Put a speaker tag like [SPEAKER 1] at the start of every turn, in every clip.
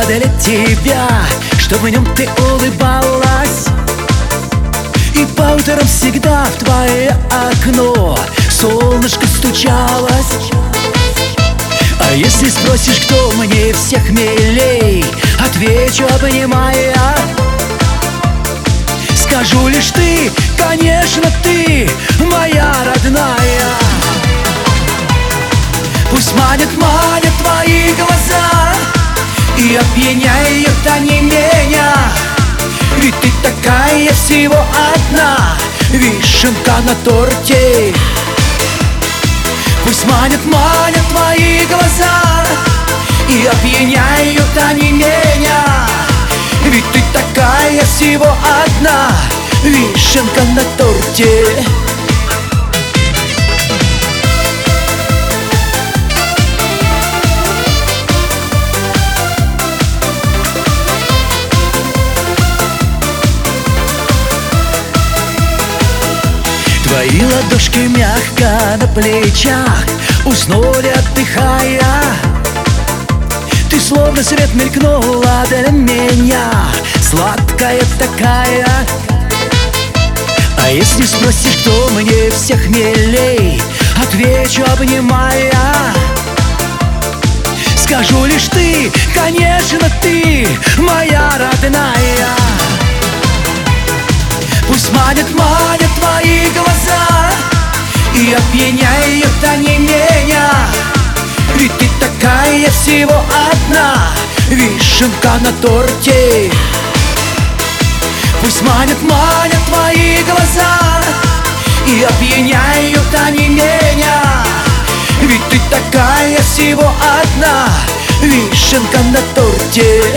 [SPEAKER 1] для тебя, чтобы в нем ты улыбалась. И по утрам всегда в твое окно солнышко стучалось. А если спросишь, кто мне всех милей, отвечу, обнимая. Скажу лишь ты, конечно, ты моя родная. Пусть манят твои глаза и опьяняют они меня. Ведь ты такая всего одна вишенка на торте. Пусть манят твои глаза и опьяняют они меня. Ведь ты такая всего одна вишенка на торте. Твои ладошки мягко на плечах уснули, отдыхая. Ты словно свет мелькнула для меня, сладкая такая. А если спросишь, кто мне всех милей, отвечу, обнимая. Скажу лишь ты, конечно, ты моя родная. Пусть манят твои глаза и опьяняют они меня. Ведь ты такая всего одна вишенка на торте. Пусть манят твои глаза и опьяняют они меня. Ведь ты такая всего одна вишенка на торте.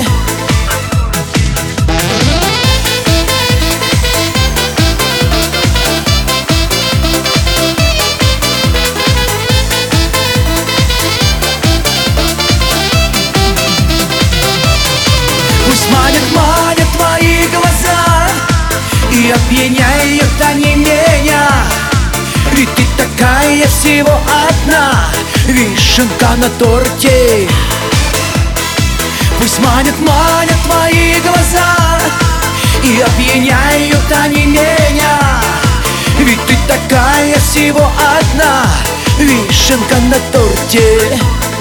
[SPEAKER 1] Пусть манят твои глаза и опьяняют они меня. Ведь ты такая всего одна вишенка на торте. Пусть манят твои глаза и опьяняют они меня. Ведь ты такая всего одна вишенка на торте.